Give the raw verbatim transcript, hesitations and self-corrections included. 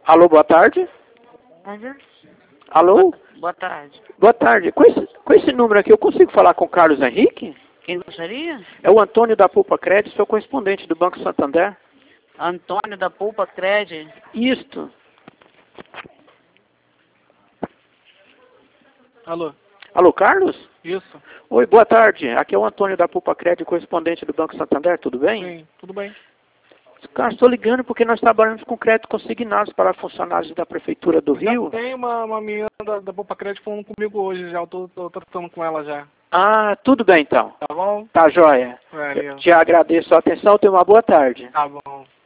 Alô, boa tarde. Alô? Alô? Boa tarde. Boa tarde. Com esse, com esse número aqui, eu consigo falar com o Carlos Henrique? Quem gostaria? É o Antônio da Pulpa Crédito, sou correspondente do Banco Santander. Antônio da Pulpa Crédito. Isto. Alô? Alô, Carlos? Isso. Oi, boa tarde. Aqui é o Antônio da Pulpa Crédito, correspondente do Banco Santander, tudo bem? Sim, tudo bem. Carlos, estou ligando porque nós trabalhamos com crédito consignados para funcionários da Prefeitura do Já Rio. tem uma, uma menina da, da Poupa Crédito falando comigo hoje já, eu tô, tô tratando com ela já. Ah, tudo bem então. Tá bom? Tá joia. Valeu. Te agradeço a atenção, tenha uma boa tarde. Tá bom.